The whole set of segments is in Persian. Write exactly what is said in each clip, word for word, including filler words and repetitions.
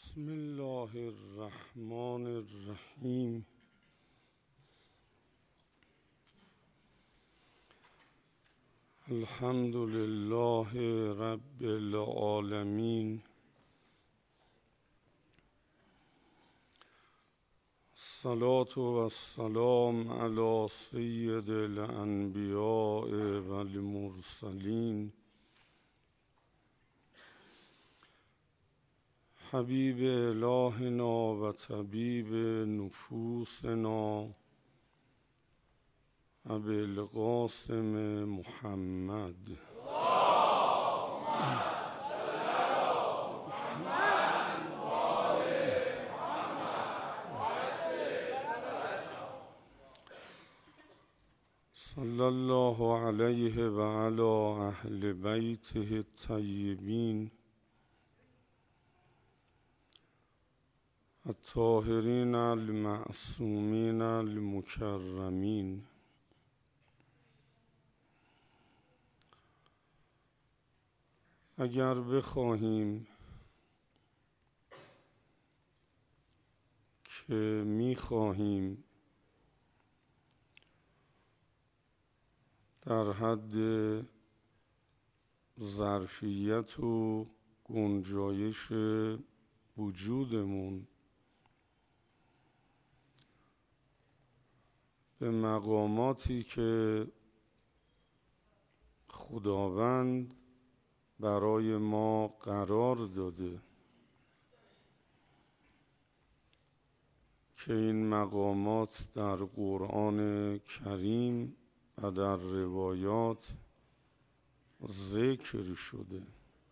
بسم الله الرحمن الرحیم. الحمد لله رب العالمین. الصلاة والسلام علی سید الانبیاء والمرسلین حبیب الهنا و طبیب نفوسنا ابی القاسم محمد. صلی الله علیه و علی اهل بیته الطیبین الطاهرین المعصومین المکرمین. اگر بخواهیم که می‌خواهیم در حد ظرفیت و گنجایش وجودمون به مقاماتی که خداوند برای ما قرار داده که این مقامات در قرآن کریم و در روایات ذکر شده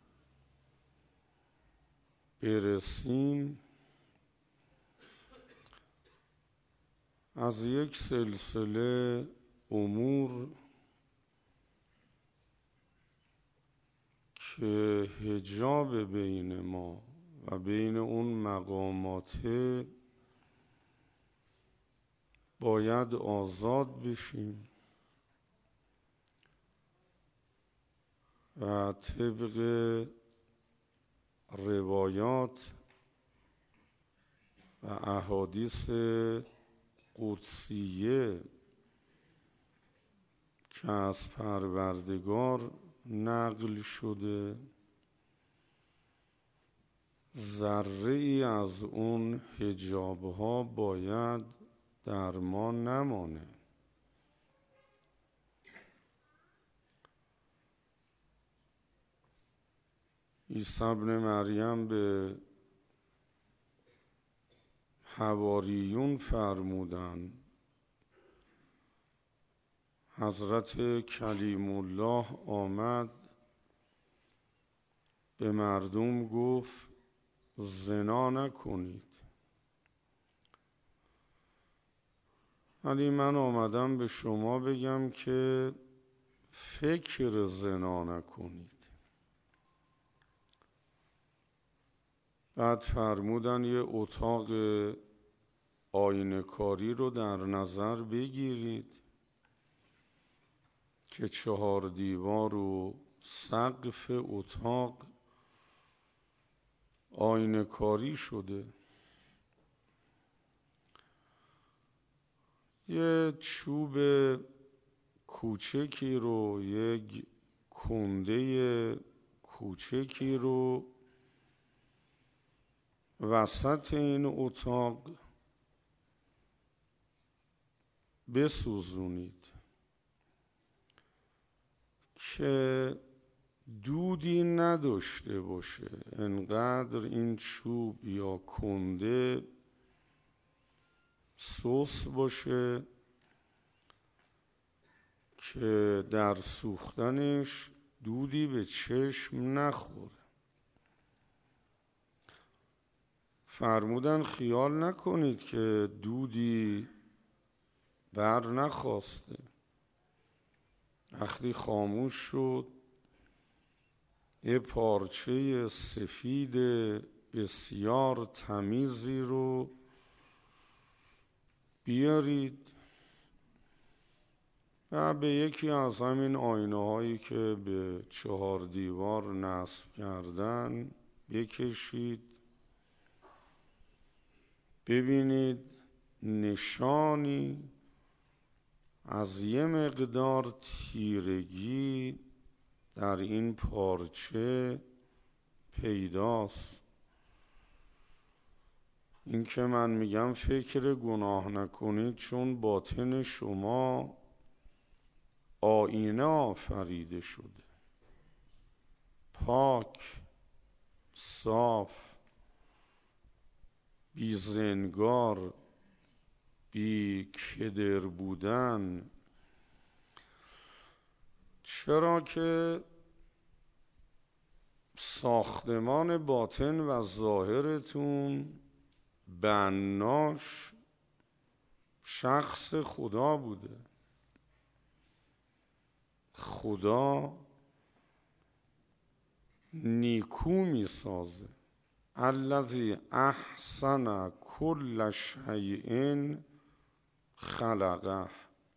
برسیم، از یک سلسله امور که حجاب بین ما و بین اون مقامات باید آزاد بشیم و طبق روایات و احادیث قدسیه که از پروردگار نقل شده ذره ای از اون حجابها باید در ما نمانه. عیسی ابن مریم به حواریون فرمودن، حضرت کلیم الله آمد به مردم گفت زنا نکنید، ولی من آمدم به شما بگم که فکر زنا نکنید. بعد فرمودن یه اتاق آینه کاری رو در نظر بگیرید که چهار دیوار و سقف اتاق آینه کاری شده. یه چوب کوچکی رو، یک کنده کوچکی رو وسط این اتاق بسوزونید که دودی نداشته باشه، انقدر این چوب یا کنده سوس باشه که در سوختنش دودی به چشم نخوره. فرمودن خیال نکنید که دودی بر نخواسته. وقتی خاموش شد یه پارچه سفید بسیار تمیزی رو بیارید و به یکی از همین آینه هایی که به چهار دیوار نصب کردن بکشید ببینید نشانی از یه مقدار تیرگی در این پارچه پیداست. این که من میگم فکر گناه نکنید، چون باطن شما آینه آفریده شده، پاک، صاف، بی زنگار، بی کدر بودن. چرا که ساختمان باطن و ظاهرتون بناش شخص خدا بوده. خدا نیکو می سازه. الذی احسن کل شیء خلقه.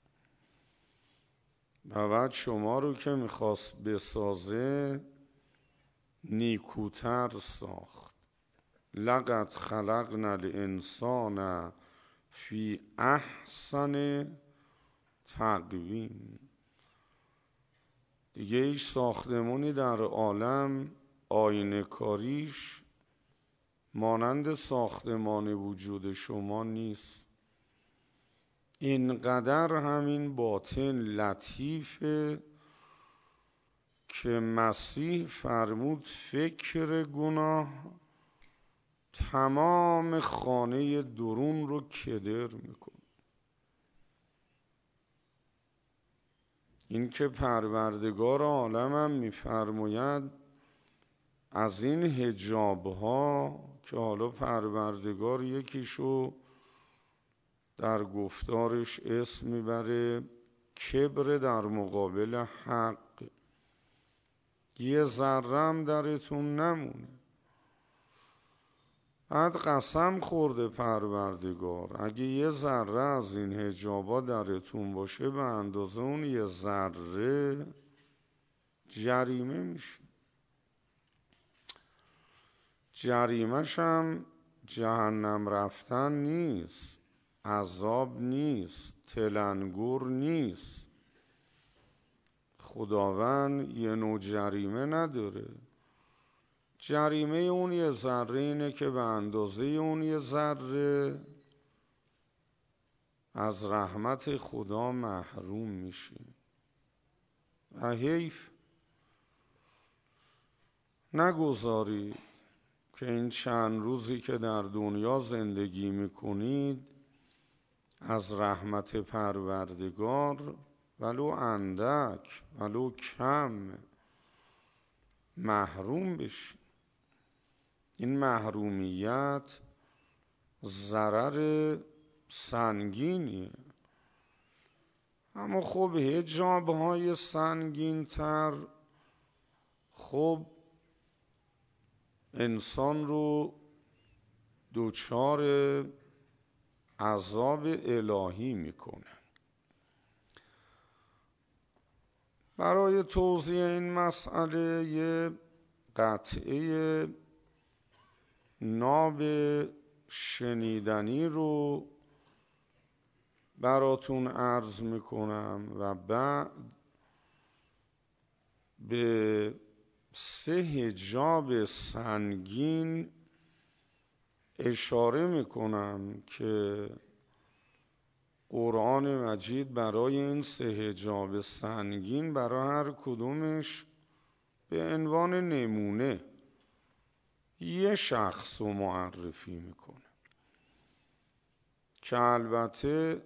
و بعد شما رو که میخواست بسازه نیکوتر ساخت. لقد خلقنا الانسان فی احسن تقویم. دیگه هیچ ساختمونی در عالم آینه کاریش مانند ساختمان وجود شما نیست. اینقدر همین باطن لطیفه که مسیح فرمود فکر گناه تمام خانه درون رو کدر میکنه. این که پروردگار عالم هم میفرماید از این حجاب ها که حالا پروردگار یکیشو در گفتارش اسم میبره کبر در مقابل حق، یه ذره هم درتون نمونه. بعد قسم خورده پروردگار اگه یه ذره از این حجابا درتون باشه به اندازه اون یه ذره جریمه میشه. جریمه‌ش هم جهنم رفتن نیست، عذاب نیست، تلنگر نیست. خداوند یه نوع جریمه نداره. جریمه اون یه ذره اینه که به اندازه اون یه ذره از رحمت خدا محروم میشی. و حیف نگذارید که این چند روزی که در دنیا زندگی میکنید از رحمت پروردگار ولو اندک ولو کم محروم بشید. این محرومیت ضرر سنگینیه. اما خب حجاب‌های سنگین‌تر خب انسان رو دوچار عذاب الهی میکنه. برای توضیح این مسئله یه قطعه ناب شنیدنی رو براتون عرض میکنم و بعد به سه حجاب سنگین اشاره میکنم که قرآن مجید برای این سه حجاب سنگین برای هر کدومش به عنوان نمونه یه شخص رو معرفی میکنه که البته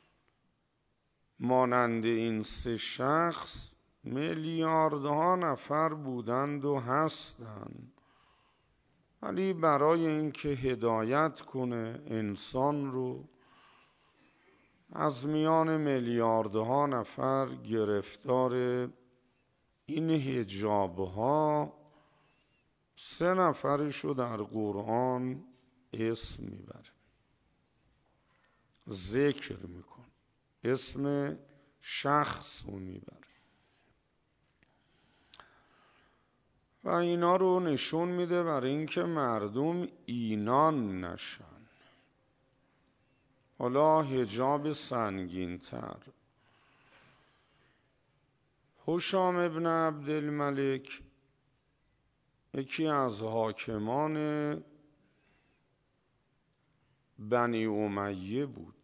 مانند این سه شخص میلیاردها نفر بودند و هستند، ولی برای اینکه هدایت کنه انسان رو از میان میلیاردها نفر گرفتار این حجابها سه نفرشو در قرآن اسم میبره، ذکر میکن، اسم شخص رو میبره و اینا رو نشون میده برای اینکه مردم اینان نشن. حالا حجاب سنگین تر. هشام ابن عبدالملک یکی از حاکمان بنی امیه بود.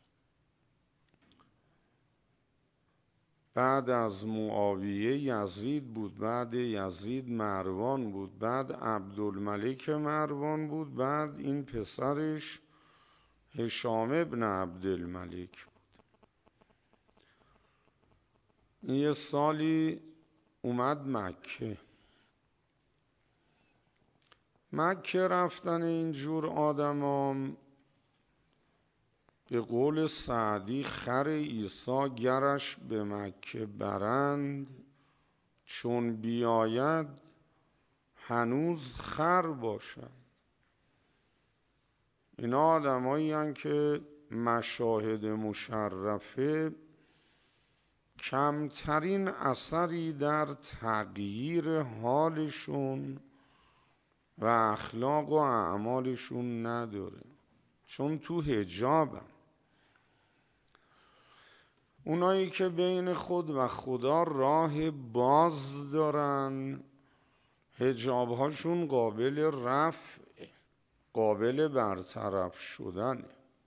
بعد از معاویه یزید بود، بعد یزید مروان بود، بعد عبدالملک مروان بود، بعد این پسرش هشام ابن عبدالملک بود. یه سالی اومد مکه. مکه رفتن اینجور آدمام به قول سعدی خر عیسی گرش به مکه برند، چون بیاید هنوز خر باشد. اینا آدمایی هستند که مشاهد مشرفه کمترین اثری در تغییر حالشون و اخلاق و اعمالشون نداره، چون تو حجابن. اونایی که بین خود و خدا راه باز دارن، حجابهاشون قابل رفع، قابل برطرف شدن.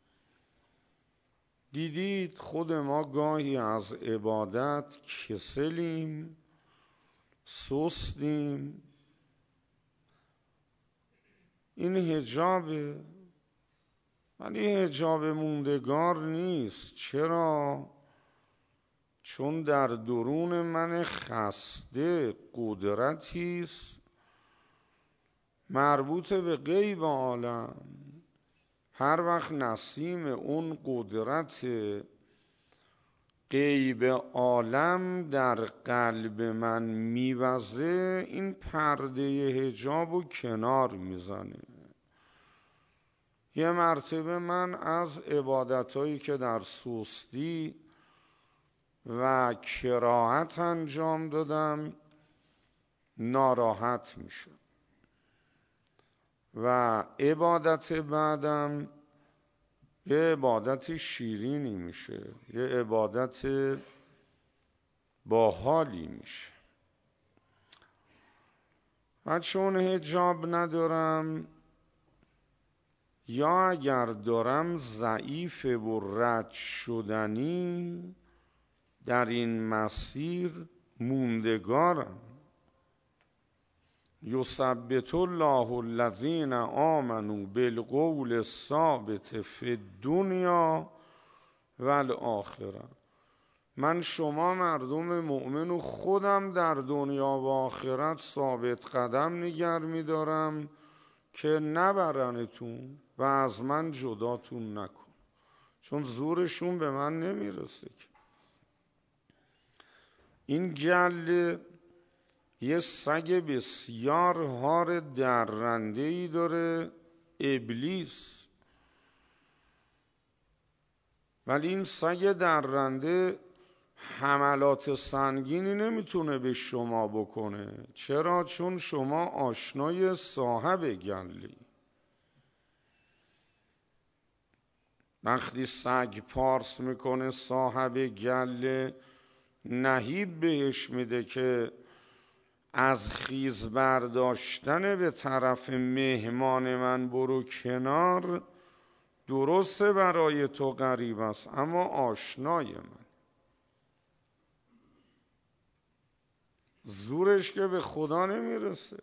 دیدید خود ما گاهی از عبادت کسلیم، سستیم. این حجابه، ولی حجاب موندگار نیست. چرا؟ چون در درون من خسته قدرتی است مربوط به غیب عالم. هر وقت نسیم اون قدرت غیب عالم در قلب من میوزه، این پرده حجاب رو کنار میزنه. یه مرتبه من از عبادتهایی که در سستی و کراهت انجام دادم ناراحت میشه و عبادت بعدم یه عبادت شیرینی میشه، یه عبادت باحالی میشه. و چون حجاب ندارم یا اگر دارم ضعیف و رد شدنی، در این مسیر موندگارم. یثبت الله الذین آمنوا بالقول الثابت فی الدنیا والآخره. من شما مردم مؤمن و خودم در دنیا و آخرت ثابت قدم نگه می‌دارم که نبرنتون و از من جداتون نکن، چون زورشون به من نمیرسه. این گله یه سگ بسیار هار درنده‌ای داره، ابلیس. ولی این سگ درنده حملات سنگینی نمیتونه به شما بکنه. چرا؟ چون شما آشنای صاحب گلی. وقتی سگ پارس میکنه صاحب گله نهیب بهش میده که از خیز برداشتن به طرف مهمان من برو کنار، درسته برای تو غریب است اما آشنای من. زورش که به خدا نمیرسه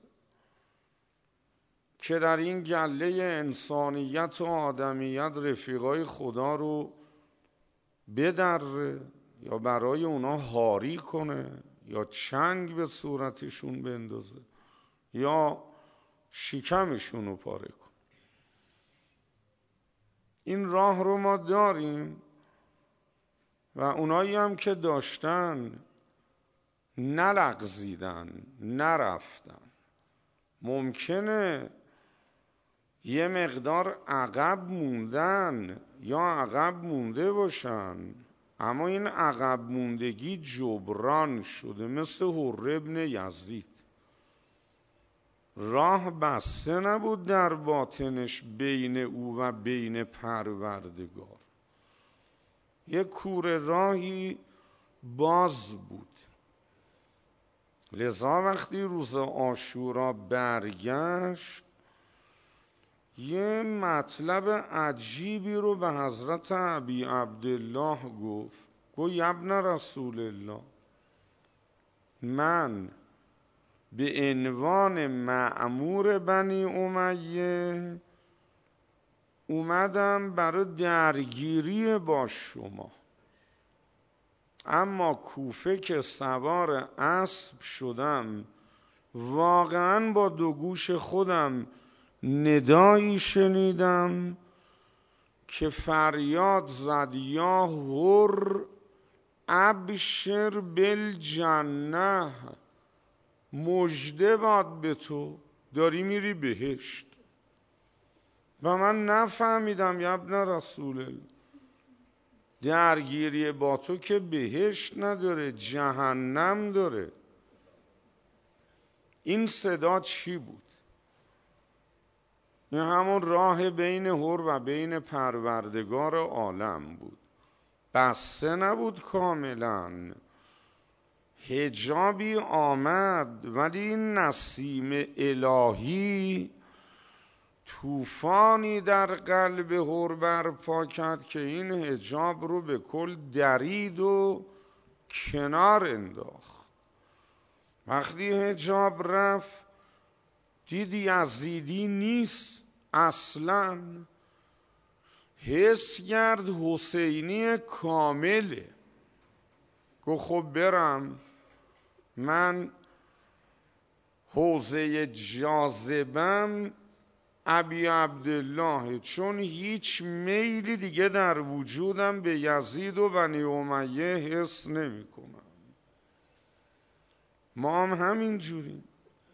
که در این گله انسانیت و آدمیت رفیقای خدا رو بدره یا برای اونا هاری کنه یا چنگ به صورتشون بندازه یا شکمشون رو پاره کنه. این راه رو ما داریم و اونایی هم که داشتن نلغزیدن، نرفتن. ممکنه یه مقدار عقب موندن یا عقب مونده باشن، اما این عقب موندگی جبران شده. مثل حر ابن یزید، راه بسته نبود در باطنش بین او و بین پروردگار. یه کوره راهی باز بود. لذا وقتی روز عاشورا برگشت یه مطلب عجیبی رو به حضرت ابی عبدالله گفت. گفت ابن رسول الله، من به عنوان مأمور بنی امیه اومدم برای درگیری با شما، اما کوفه که سوار اسب شدم واقعا با دو گوش خودم ندایی شنیدم که فریاد زد یا هر ابشر بالجنه، مژده باد به تو، داری میری بهشت. و من نفهمیدم یا ابن رسول الله، درگیری با تو که بهشت نداره جهنم داره. این صدا چی بود؟ این همون راه بین هر و بین پروردگار عالم بود، بسته نبود کاملا. حجابی آمد ولی این نسیم الهی طوفانی در قلب هر برپا کرد که این حجاب رو به کل درید و کنار انداخت. وقتی حجاب رفت دید یزیدی نیست اصلا، حس کرد حسینی کامله. گفت خب برم، من حوزه جاذبم ابی عبدالله، چون هیچ میلی دیگه در وجودم به یزید و بنی امیه حس نمی کنم. ما هم همین جوریم.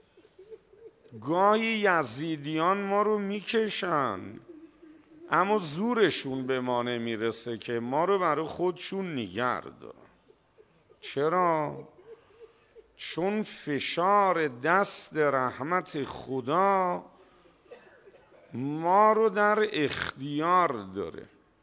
گاهی یزیدیان ما رو میکشن اما زورشون به ما نمیرسه که ما رو برای خودشون نگه دارن. چرا؟ چون فشار دست رحمت خدا ما رو در اختیار داره.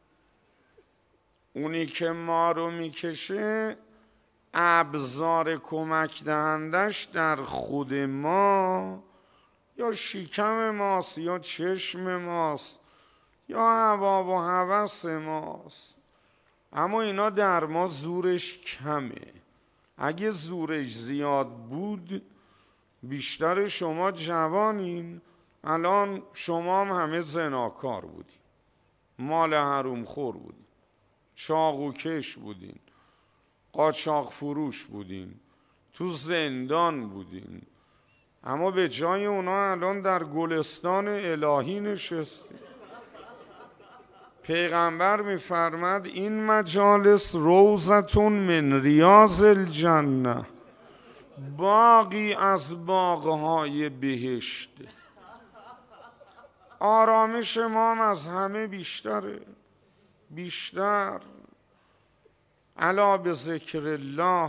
اونی که ما رو میکشه ابزار کمک دهندش در خود ما یا شکم ماست یا چشم ماست یا هوا و هوس ماست، اما اینا در ما زورش کمه. اگه زورش زیاد بود بیشتر شما جوانین، الان شما هم همه زناکار بودین، مال حروم خور بودین، چاقو کش بودین، قاچاق فروش بودین، تو زندان بودین، اما به جای اونا الان در گلستان الهی نشستین. پیغمبر میفرماد این مجالس روضتون من ریاض الجنه، باغی از باغهای بهشت. آرامش ما هم از همه بیشتره، بیشتر. الا به ذکر الله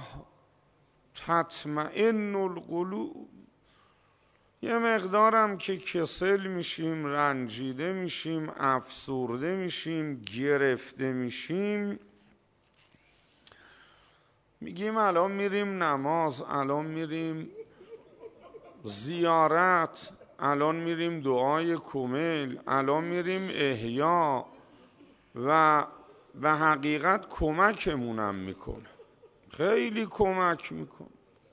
تطمئن القلوب. یه مقدارم که کسل میشیم، رنجیده میشیم، افسرده میشیم، گرفته میشیم، میگیم الان میریم نماز، الان میریم زیارت، الان میریم دعای کمیل، الان میریم احیا و به حقیقت کمکمونم میکنه، خیلی کمک میکنه.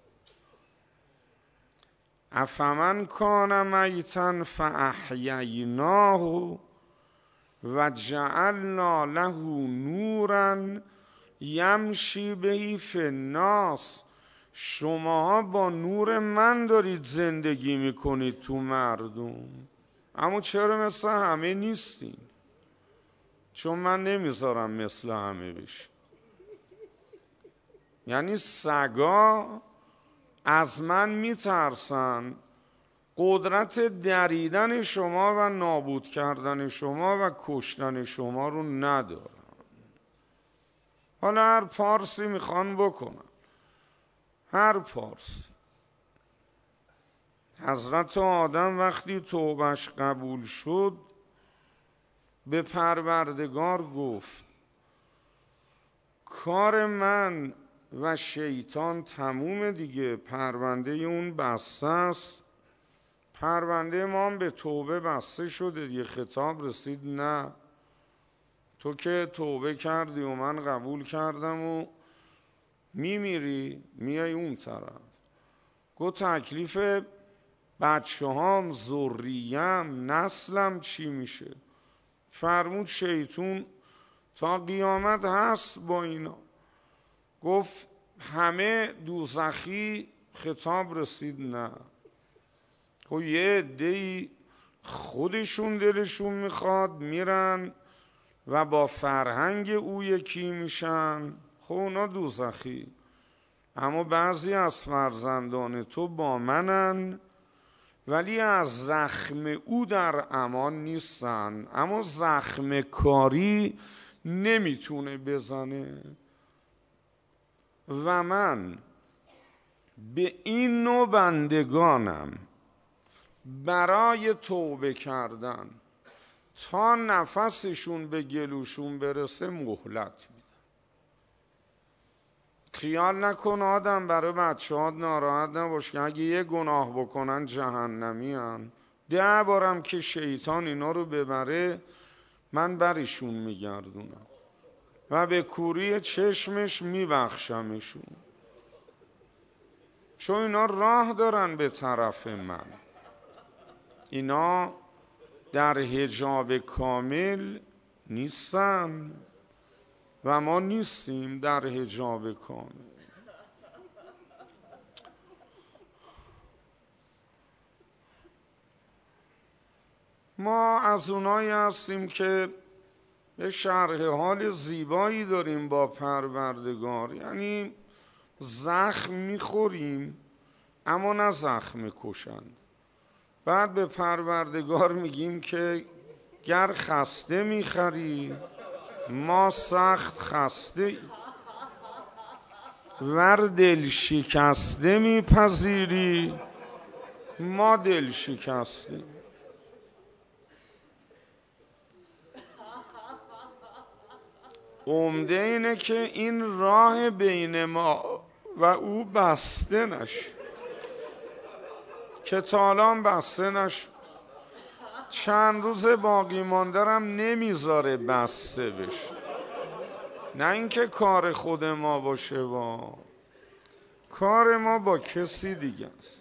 افمن کان میتا فاحییناه و جعلنا له نورا یمشی به فی الناس. شماها با نور من دارید زندگی میکنید تو مردم، اما چرا مثل همه نیستین؟ چون من نمیذارم مثل همه بشی. یعنی سگا از من میترسن، قدرت دریدن شما و نابود کردن شما و کشتن شما رو ندارن. حالا هر پارسی میخوان بکنن، هر پارسی. حضرت آدم وقتی توبهش قبول شد به پروردگار گفت کار من و شیطان تموم دیگه، پرونده اون بسته است. پرونده ما هم به توبه بسته شده دیگه. خطاب رسید نه، تو که توبه کردی و من قبول کردم و میمیری میای اون طرف. گو تکلیف بچه هام، ذریم، نسلم چی میشه؟ فرمود شیطون تا قیامت هست با اینا. گفت همه دوزخی؟ خطاب رسید نه. خب یه عده‌ای خودشون دلشون میخواد میرن و با فرهنگ او یکی میشن، خب اونا دوزخی. اما بعضی از فرزندان تو با منن ولی از زخم او در امان نیستن. اما زخم کاری نمیتونه بزنه و من به این نوع بندگانم برای توبه کردن تا نفسشون به گلوشون برسه مهلت میدم. خیال نکن آدم برای بچه ها ناراحت نباش که اگه یه گناه بکنن جهنمی هن. ده بارم که شیطان اینا رو ببره من برشون میگردونم و به کوری چشمش میبخشمشون، چون اینا راه دارن به طرف من. اینا در حجاب کامل نیستن و ما نیستیم در حجاب کامل. ما از اونایی هستیم که به شرح حال زیبایی داریم با پروردگار، یعنی زخم میخوریم اما نه زخم کشند. بعد به پروردگار میگیم که گر خسته میخری ما سخت خسته، ور دل شکسته میپذیری ما دل شکسته. عمده اینه که این راه بین ما و او بسته نشه، که تالان بسته نشه. چند روز باقی ماندرم نمیذاره بسته بشه. نه اینکه کار خود ما باشه، با کار ما با کسی دیگه است.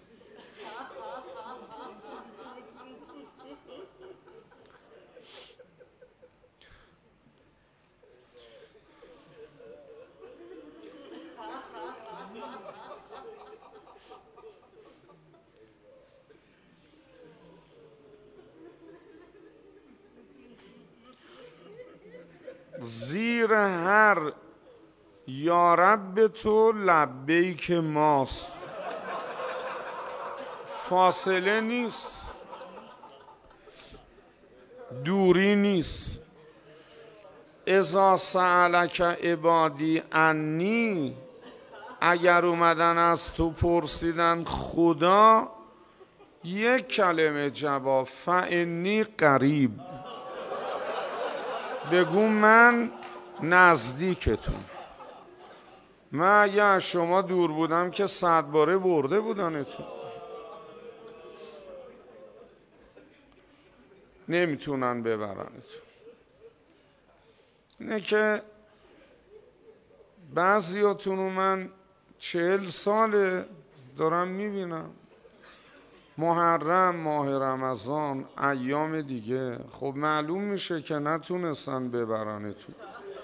زیر هر یارب تو لبیک ماست، فاصله نیست، دوری نیست. اذا سألک عبادی عنی، اگر اومدن از تو پرسیدن خدا، یک کلمه جواب فانی قریب، بگو من نزدیکتون. من اگه شما دور بودم که صد باره برده بودنتون. نمیتونن ببرنتون. اینه که بعضیاتونو من چهل ساله دارم میبینم، محرم، ماه رمضان، ایام دیگه، خب معلوم میشه که نتونستن ببرنتون.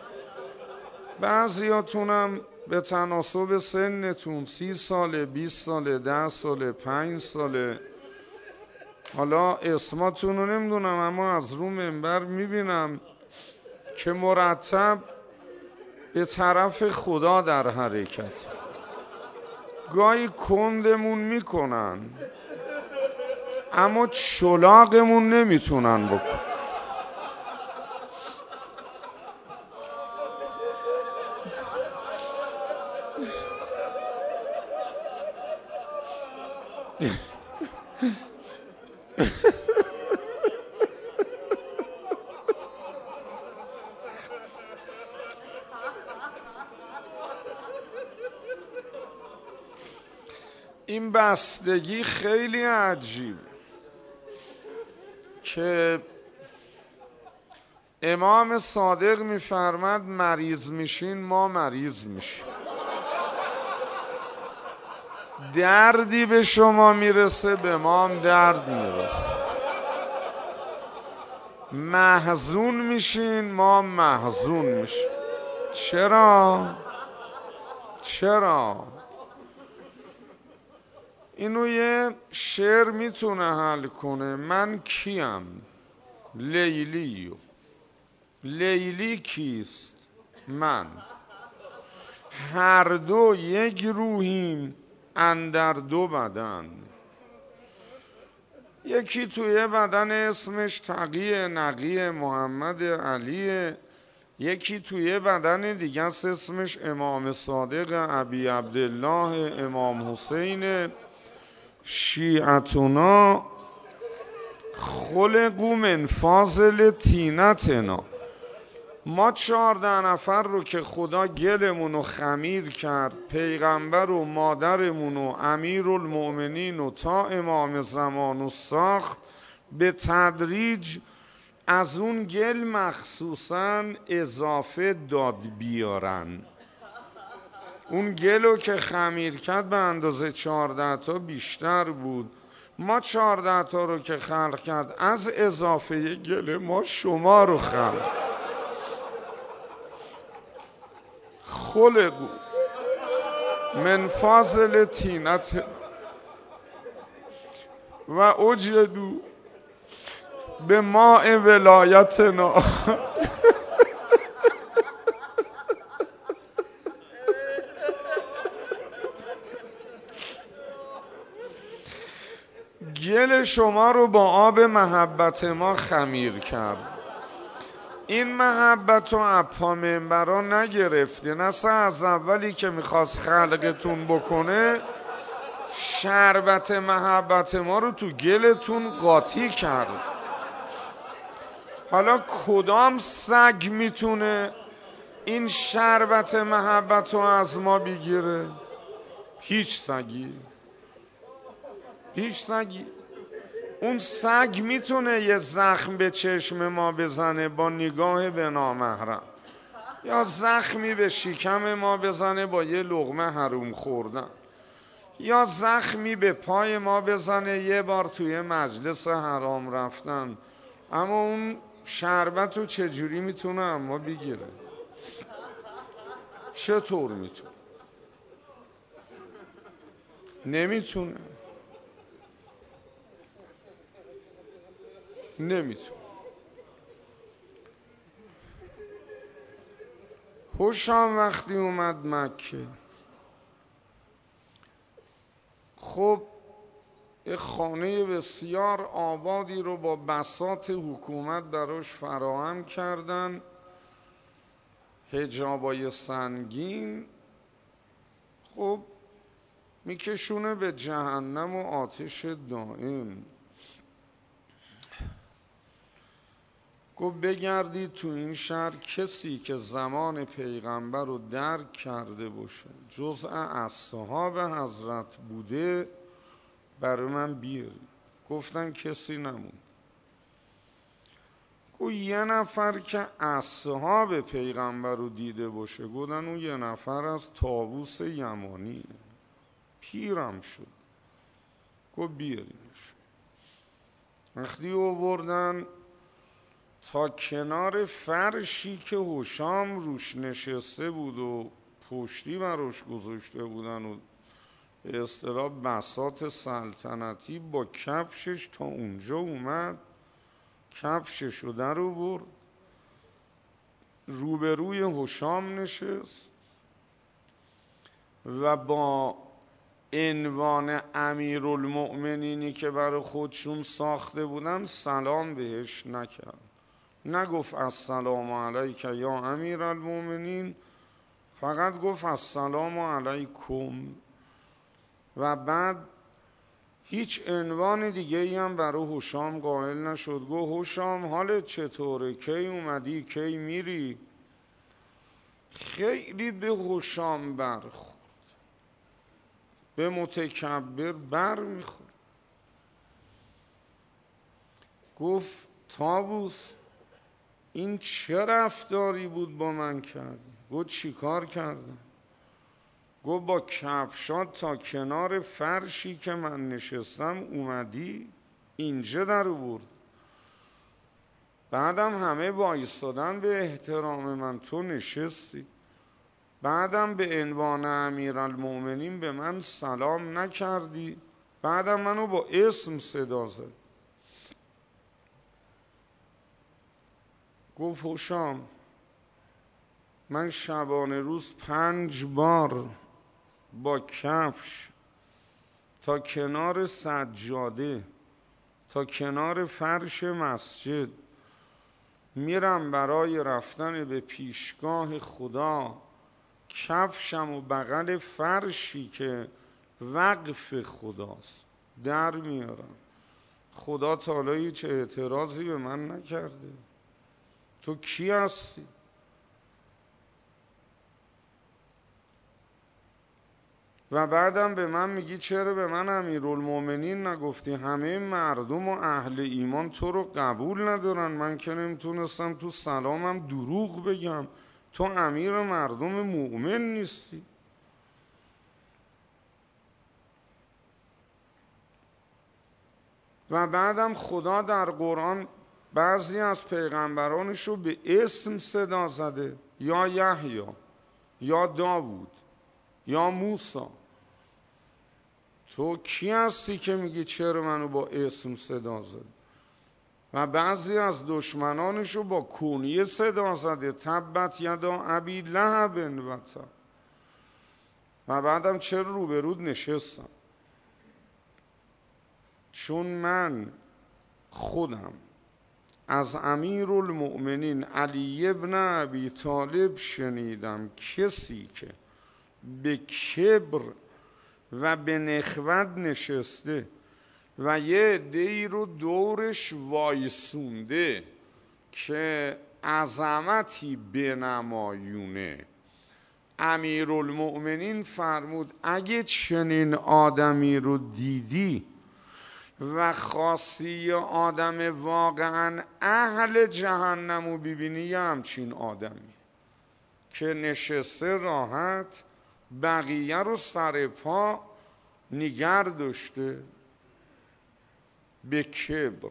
بعضیاتونم به تناسب سنتون، سی ساله، بیست ساله، ده ساله، پنج ساله، حالا اسماتون رو نمیدونم، اما از رو منبر میبینم که مرتب به طرف خدا در حرکت. گاهی کندمون میکنن اما چلاقمون نمیتونن بکن. این بستگی خیلی عجیبه که امام صادق میفرماد مریض میشین ما مریض میشیم، دردی به شما میرسه به ما هم درد میرسه، محزون میشین ما محزون میشیم. چرا؟ چرا؟ اینو یه شعر میتونه حل کنه. من کیم؟ لیلیو. لیلی کیست؟ من. هر دو یک روحیم اندر دو بدن. یکی توی بدن اسمش تقی نقی محمد علیه، یکی توی بدن دیگه اسمش امام صادق ابی عبدالله امام حسین. شیعتنا خلقو من فاضل طینتنا. ما چهارده نفر رو که خدا گلمون رو خمیر کرد، پیغمبر و مادرمون و امیر المؤمنین و تا امام زمان و ساخت، به تدریج از اون گل مخصوصا اضافه داد بیارن. اون گلو که خمیر کرد به اندازه چهارده تا بیشتر بود. ما چهارده تا رو که خلق کرد، از اضافه گل ما شما رو خلق. خلقو من فاضل طینت و اجدو به ماء ولایتنا. گل شما رو با آب محبت ما خمیر کرد. این محبت رو اپا منبرا نگرفتین. اصلا از اولی که میخواست خلقتون بکنه شربت محبت ما رو تو گلتون قاطی کرد. حالا کدام سگ میتونه این شربت محبت رو از ما بگیره؟ هیچ سگی هیچ سگی. اون سگ میتونه یه زخم به چشم ما بزنه با نگاه به نامحرم، یا زخمی به شکم ما بزنه با یه لقمه حروم خوردن، یا زخمی به پای ما بزنه یه بار توی مجلس حرام رفتن. اما اون شربت رو چجوری میتونه اما بگیره؟ چطور میتونه؟ نمیتونه نمیتونه. هوشام وقتی اومد مکه، خب یه خانه بسیار آبادی رو با بساط حکومت براش فراهم کردن، حجابای سنگین. خب میکشونه به جهنم و آتش دائم. گفت بگردید تو این شهر کسی که زمان پیغمبر رو درک کرده باشه جزء اصحاب حضرت بوده برای من بیاری. گفتن کسی نمون. گفت یه نفر که اصحاب پیغمبر رو دیده باشه. گفتن اون یه نفر از طاووس یمانی، پیرم شد. گفت بیارینش. وقتی آوردن تا کنار فرشی که هوشام روش نشسته بود و پشتی براش گذاشته بودن و به اصطلاح بساط سلطنتی، با کفشش تا اونجا اومد، کفشش رو در آورد، روبروی هوشام نشست و با عنوان امیرالمؤمنینی که برای خودشون ساخته بودن سلام بهش نکرد. نگفت السلام علیک یا امیرالمؤمنین، فقط گفت السلام علیکم. و بعد هیچ عنوان دیگه ای هم برای هوشام قائل نشد. گفت هوشام حالت چطوره؟ کی اومدی؟ کی میری؟ خیلی به هوشام برخورد. به متکبر بر میخوره. گفت طاووس این چه رفتاری بود با من کردی؟ گفت چی کار کردم؟ گفت با کفشات تا کنار فرشی که من نشستم اومدی اینجا در آورد، بعدم همه وایستادن به احترام من، تو نشستی، بعدم به عنوان امیرالمؤمنین به من سلام نکردی، بعدم منو با اسم صدا زد. گفت هوشام من شبانه روز پنج بار با کفش تا کنار سجاده تا کنار فرش مسجد میرم برای رفتن به پیشگاه خدا، کفشم و بغل فرشی که وقف خداست در میارم. خدا تا حالا هیچ اعتراضی به من نکرده. تو کی هستی؟ و بعدم به من میگی چرا به من امیرالمؤمنین نگفتی؟ همه مردم و اهل ایمان تو رو قبول ندارن، من که نمیتونستم تو سلامم دروغ بگم، تو امیر مردم مؤمن نیستی. و بعدم خدا در قرآن بعضی از پیغمبرانش رو به اسم صدا زده، یا یحیی یا داوود یا موسی. تو کی هستی که میگی چرا منو با اسم صدا زد؟ و بعضی از دشمنانش رو با کنیه صدا زده، تبت یدا ابی لهب و تب. و بعدم چرا روبرود نشستم؟ چون من خودم از امیرالمؤمنین علی ابن ابی طالب شنیدم کسی که به کبر و به نخوت نشسته و یه عده‌ای رو دورش وایسونده که عظمتی بنمایونه. امیرالمؤمنین فرمود اگه چنین آدمی رو دیدی و خاصی آدم واقعا اهل جهنم رو ببینی، یه همچین آدمی که نشسته راحت بقیه رو سر پا نگر داشته به کبر.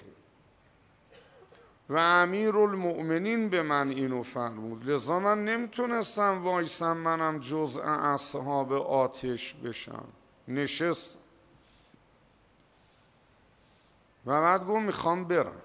و امیرالمؤمنین به من اینو فرمود، لذا من نمیتونستم وایسم منم جزء اصحاب آتش بشم، نشستم. و بعد گفت میخوام برم.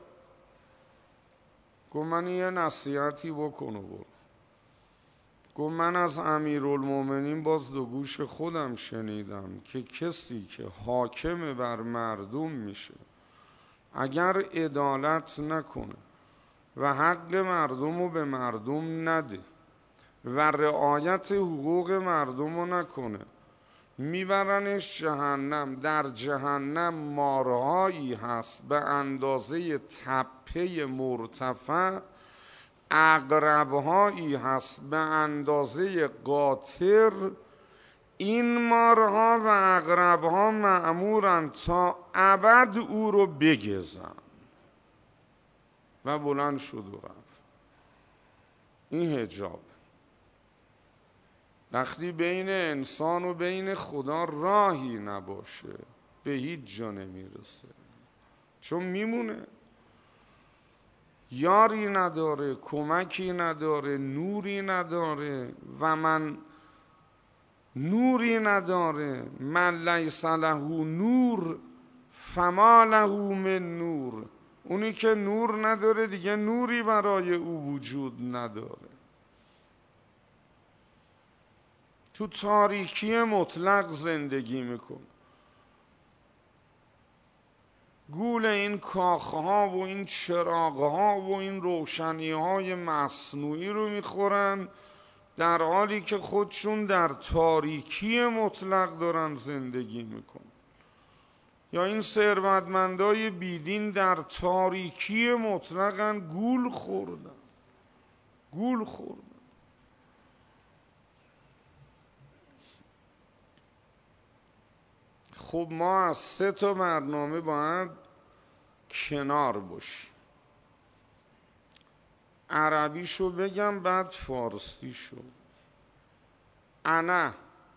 گفت من یه نصیحتی بکن و برو. گفت من از امیرالمؤمنین باز دو گوش خودم شنیدم که کسی که حاکم بر مردم میشه اگر عدالت نکنه و حق مردم رو به مردم نده و رعایت حقوق مردم رو نکنه، میبرنش جهنم. در جهنم مارهایی هست به اندازه تپه مرتفع، عقربهایی هست به اندازه قاطر. این مارها و عقربها مأمورن تا ابد او رو بگزن. و بلند شد و رفت. این حجاب وقتی بین انسان و بین خدا راهی نباشه به هیچ جا نمیرسه، چون میمونه، یاری نداره، کمکی نداره، نوری نداره. و من نوری نداره، من لیس له نور فما له من نور. اونی که نور نداره دیگه نوری برای او وجود نداره. تو تاریکی مطلق زندگی میکن. گول این کاخها و این چراغها و این روشنیهای مصنوعی رو میخورن، در حالی که خودشون در تاریکی مطلق دارن زندگی میکن. یا این ثروتمندای بیدین در تاریکی مطلقن، گول خوردن گول خوردن خب ما از سه تا برنامه باید کنار باشیم. عربیشو بگم بعد فارسیشو. انا،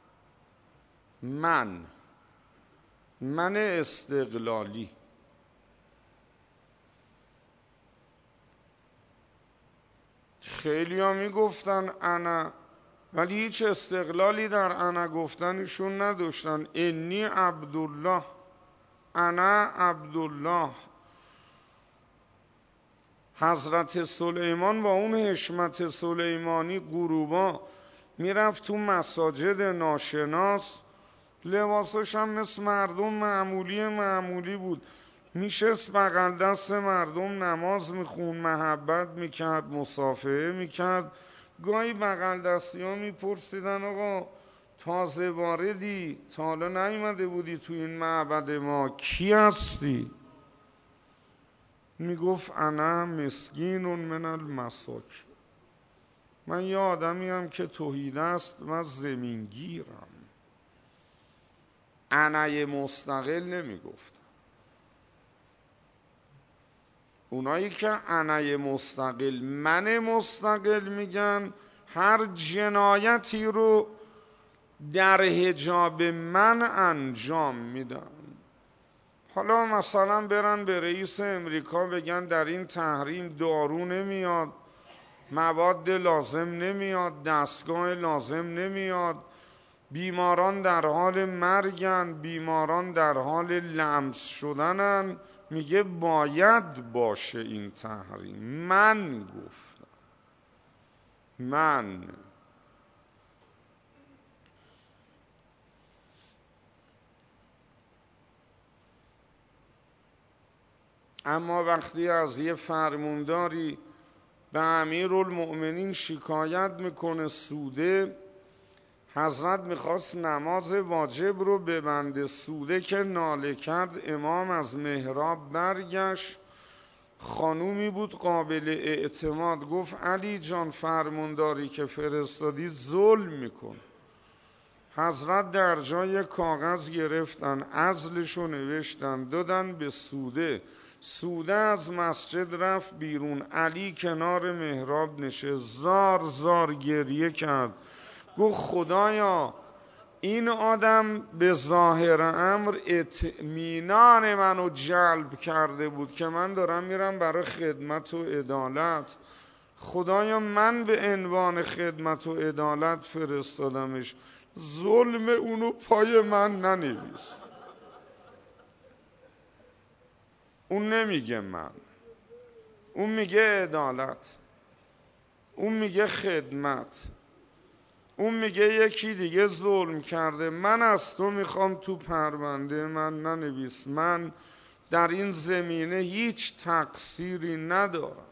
من، من استقلالی. خیلی ها می گفتن انا، ولی هیچ استقلالی در انا گفتنشون نداشتن. انی عبدالله، انا عبدالله. حضرت سلیمان با اون حشمت سلیمانی غروبا میرفت تو مساجد ناشناس، لباسش هم مثل مردم معمولی معمولی بود، میشست بغل دست مردم نماز میخون، محبت میکرد، مصافحه میکرد. گاهی بغل دستی ها میپرسیدن آقا تازه واردی، تا حالا نیومده بودی تو این معبد ما، کی هستی؟ میگفت انا مسکین من المساکین، من یه آدمی هم که توحید است و زمینگیرم. انای مستقل نمیگفت. اونایی که انای مستقل، من مستقل میگن، هر جنایتی رو در حجاب من انجام میدن. حالا مثلا برن به رئیس امریکا بگن در این تحریم دارو نمیاد، مواد لازم نمیاد، دستگاه لازم نمیاد، بیماران در حال مرگن، بیماران در حال لمس شدنن، میگه باید باشه این تحریم. من گفتم، من. اما وقتی از یه فرمانداری به امیرالمؤمنین شکایت میکنه سوده، حضرت میخواست نماز واجب رو ببنده، سوده که ناله کرد، امام از محراب برگشت، خانومی بود قابل اعتماد، گفت علی جان فرمانداری که فرستادی ظلم میکن. حضرت در جای کاغذ گرفتن، عزلشو نوشتن، دادن به سوده. سوده از مسجد رفت بیرون، علی کنار محراب نشست، زار زار گریه کرد، گفت خدایا این آدم به ظاهر امر اطمینان منو جلب کرده بود که من دارم میرم برای خدمت و عدالت. خدایا من به عنوان خدمت و عدالت فرستادمش، ظلم اونو پای من ننویس. اون نمیگه من، اون میگه عدالت، اون میگه خدمت، اون میگه یکی دیگه ظلم کرده، من از تو میخوام تو پرونده من ننویس، من در این زمینه هیچ تقصیری ندارم.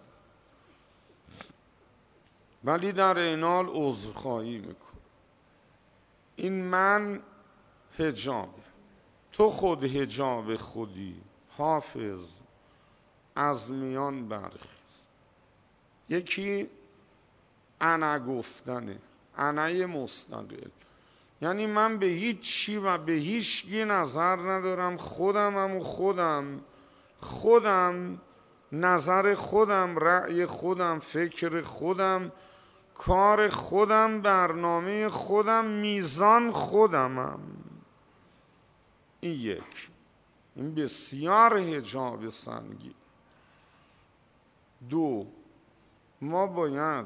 ولی در این حال عذرخواهی میکن. این من حجاب، تو خود حجاب خودی. حافظ از میان برخیز. یکی انا گفتنه، انای مستقل، یعنی من به هیچ چی و به هیچ گی نظر ندارم، خودمم و خودم خودم نظر خودم، رأی خودم، فکر خودم، کار خودم، برنامه خودم، میزان خودمم. این یک، این بسیار حجاب سنگین. دو، ما باید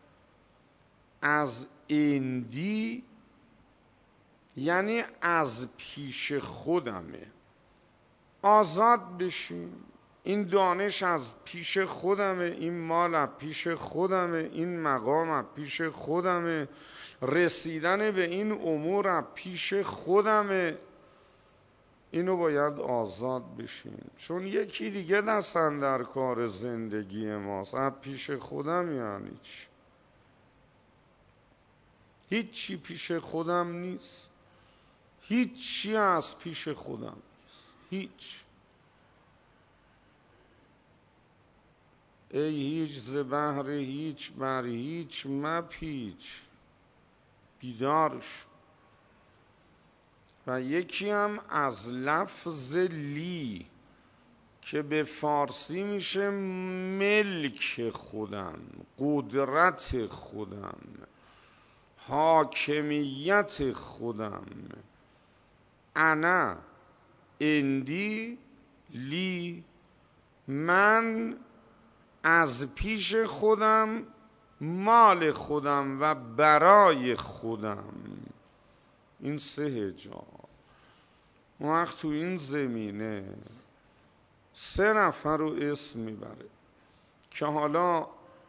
از اندی، یعنی از پیش خودمه، آزاد بشیم. این دانش از پیش خودمه، این مال از پیش خودمه، این مقام از پیش خودمه، رسیدن به این امور از پیش خودمه. اینو باید آزاد بشیم، چون یکی دیگه دستن در کار زندگی ماست. از پیش خودم یعنی چی؟ هیچی پیش خودم نیست، هیچی از پیش خودم نیست، هیچ. ای هیچ ز بحر هیچ بر هیچ مپیچ، بیدار شو. و یکی هم از لفظ لی که به فارسی میشه ملک خودم، قدرت خودم، حاکمیت خودم. انا اندی لی، من از پیش خودم، مال خودم و برای خودم. این سه حجاب. اون وقت تو این زمینه سه نفر رو اسم میبره که حالا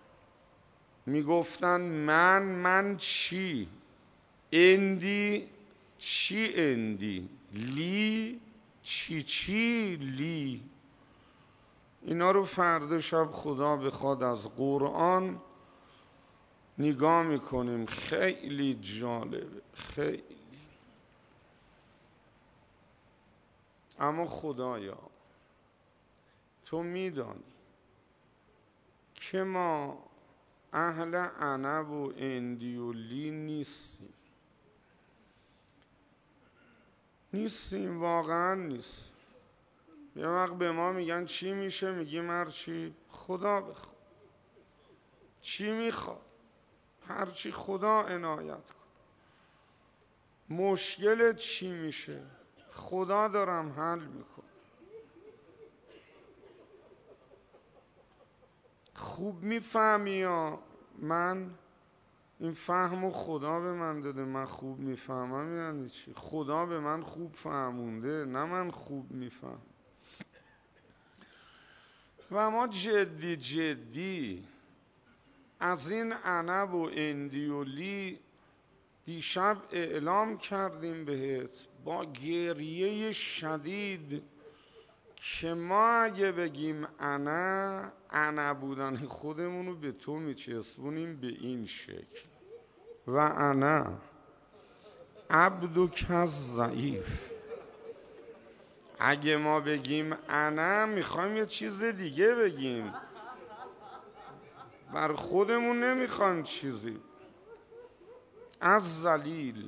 میگفتن من من چی؟ اندی چی اندی؟ لی چی چی لی؟ اینا رو فردا شب خدا بخواد از قرآن نگاه میکنیم. خیلی جالبه، خیلی. اما خدایا تو میدانی که ما اهل انا و اندی و لی نیستیم. نیستیم، واقعا نیستیم. یه وقت به ما میگن چی میشه، میگیم هر چی خدا بخواد. چی میخواد؟ هر چی خدا عنایت کن. مشکلت چی میشه؟ خدا دارم حل میکن. خوب میفهمی یا من این فهمو خدا به من داده، من خوب میفهمم یعنی چی؟ خدا به من خوب فهمونده، نه من خوب میفهم. و ما جدی جدی از این انا و اندی و لی دیشب اعلام کردیم بهت با گریه شدید که ما اگه بگیم انا، انا بودن خودمونو به تو میچسبونیم به این شکل. و انا عبدک الضعیف. اگه ما بگیم انا میخوایم یه چیز دیگه بگیم، بر خودمون نمیخوایم چیزی. الذلیل،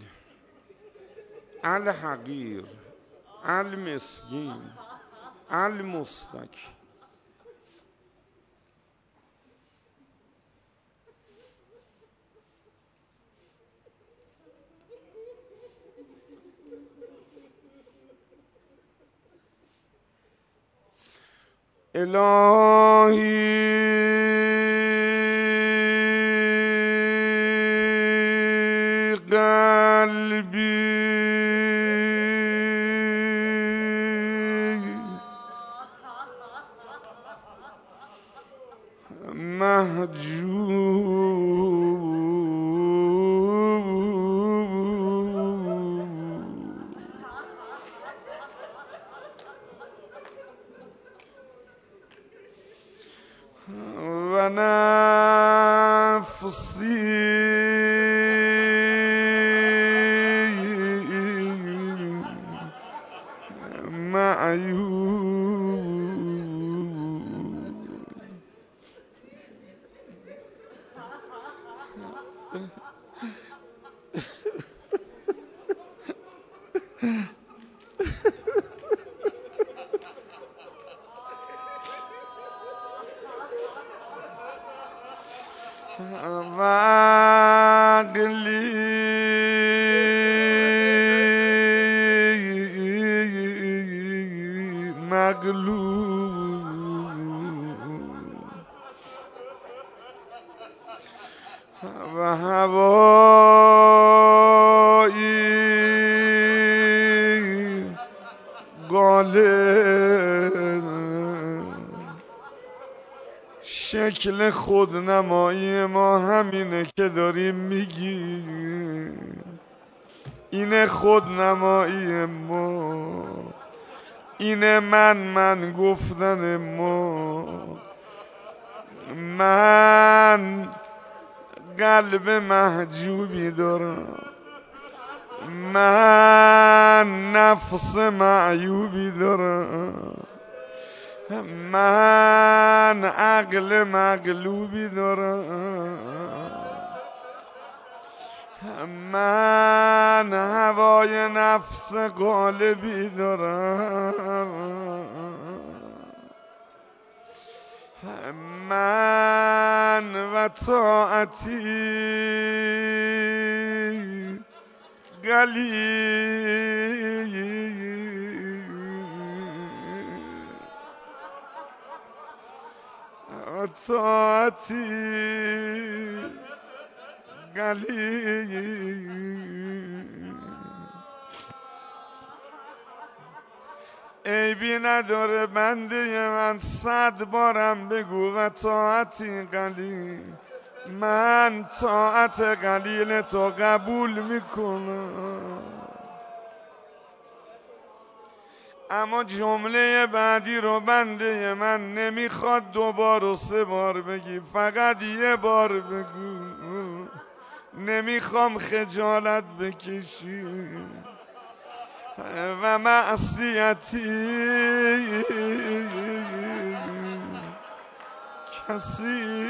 الحقیر، المسکین، المستکی. الهی قلبی محجوب و نفسی معیوب. و عقلی مغلوب و هوایی غالب. شکل خودنمایی ما همینه که داریم میگیم. اینه خودنمایی ما، اینه من من گفتن ما. من قلب محجوبی دارم، من نفس معیوبی دارم، من عقل مغلوبی دارم. من هوای نفس غالبی دارم، من و طاعتی قلیل، و طاعتی قلیل. عیبی نداره بنده من، صد بارم بگو و طاعتی قلیل. من طاعت قلیل تو قبول میکنم، اما جمله بعدی رو بنده من نمیخواد دوبار و سه بار بگی، فقط یه بار بگو. نمیخوام خجالت بکشی و معصیتی کسی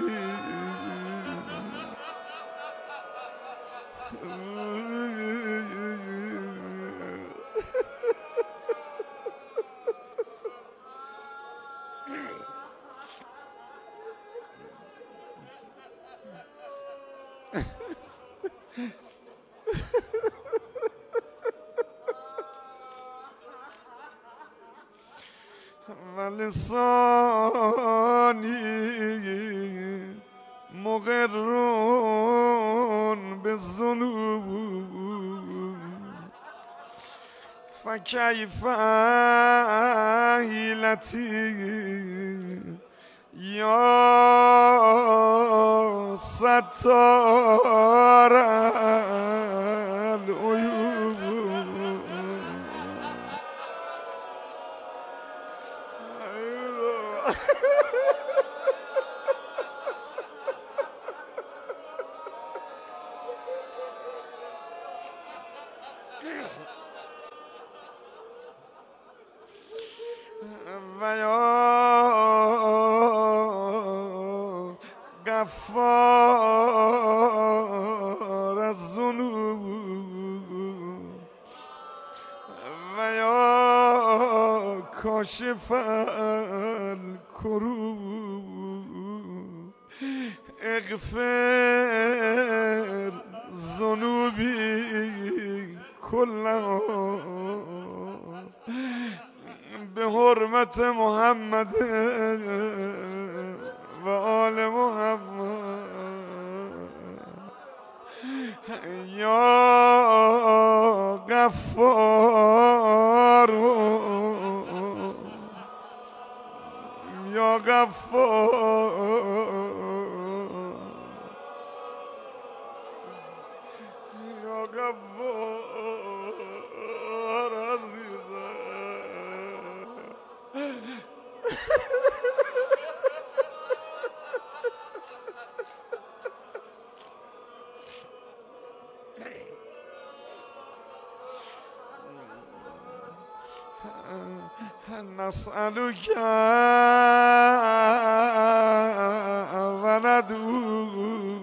و لسانی مقرون بالذنوب فکیف حیلتی یا ستار العیوب. و یا غفار الذنوب و یا کاشف الکروب اغفر ذنوبی کلها به حرمت محمد و آل محمد. یا غفار یا غفار یا غفار عزیزم. نسألك و ندعو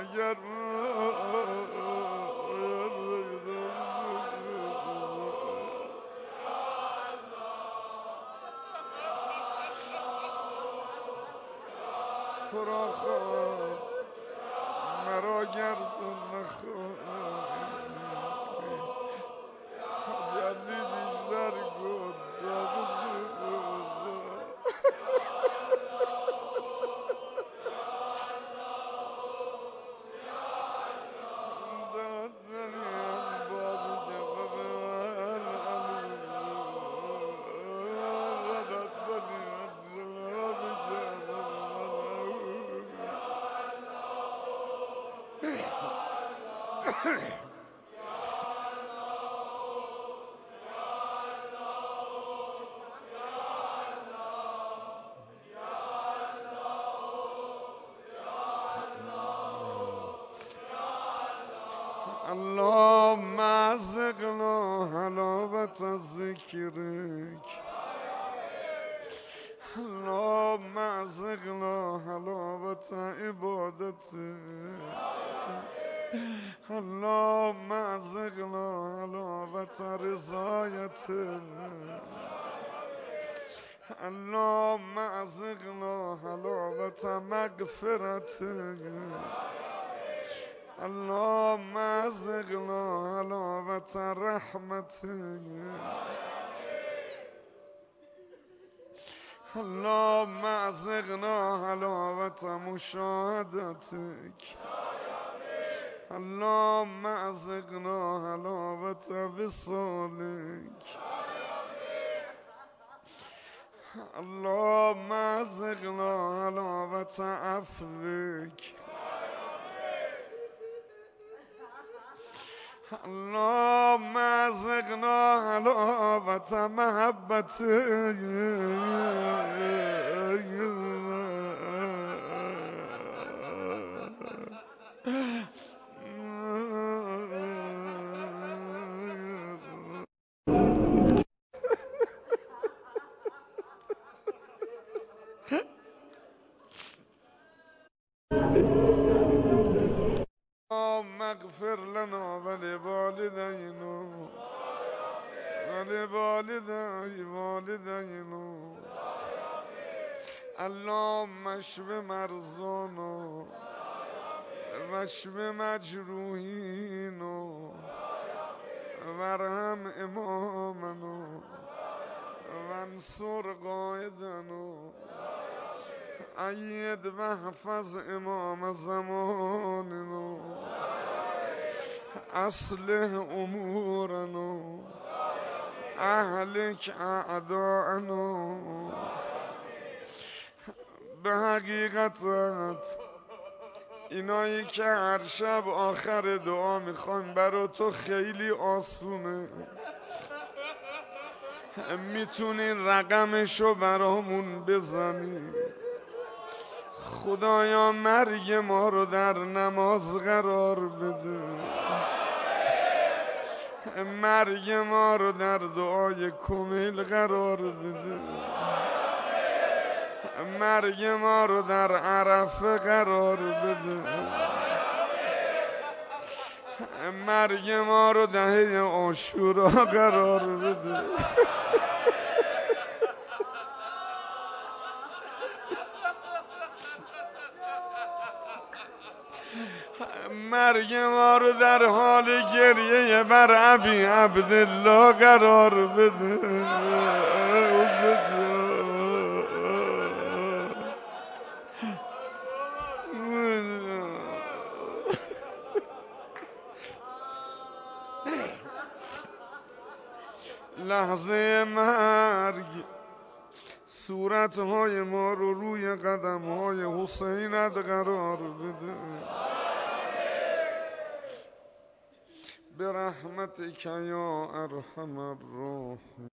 اگر پرا خواهد مرا گردون نخواهد تجلی بیشتر کن اللهم ازقنا حلاوة ذكرك اللهم ازقنا حلاوة عبادتك اللهم ازقنا حلاوة رضایتك اللهم ازقنا حلاوة مغفرتك اللهم ازقنا حلاوة رحمتك اللهم ازقنا حلاوة مشاهدتك اللهم ازقنا حلاوة وصالك اللهم ازقنا حلاوة عفوك اللهم ازقنا حلاوة محبتك اللهم اغفر لنا ولوالدينا ولوالدي والدينا اللهم اشف مرضانا واشف مجروحينا وارحم امامنا وانصر قائدنا أيد واحفظ امام زماننا اصلح امورنا اهلك اعداءنا به حقیقت اینایی که هر شب آخر دعا میخوان برا تو خیلی آسونه میتونی رقمشو برامون بزنی خدایا مرگ ما رو در نماز قرار بده مرگ ما رو در دعای کمیل قرار بده مرگ ما رو در عرفه قرار بده مرگ ما رو دهه عاشورا قرار بده مرگ ما رو در حال گریه بر ابی عبدالله قرار بده لحظه مرگ صورتهای ما رو روی قدمهای حسینت قرار بده برحمتك یا ارحم الراحمین.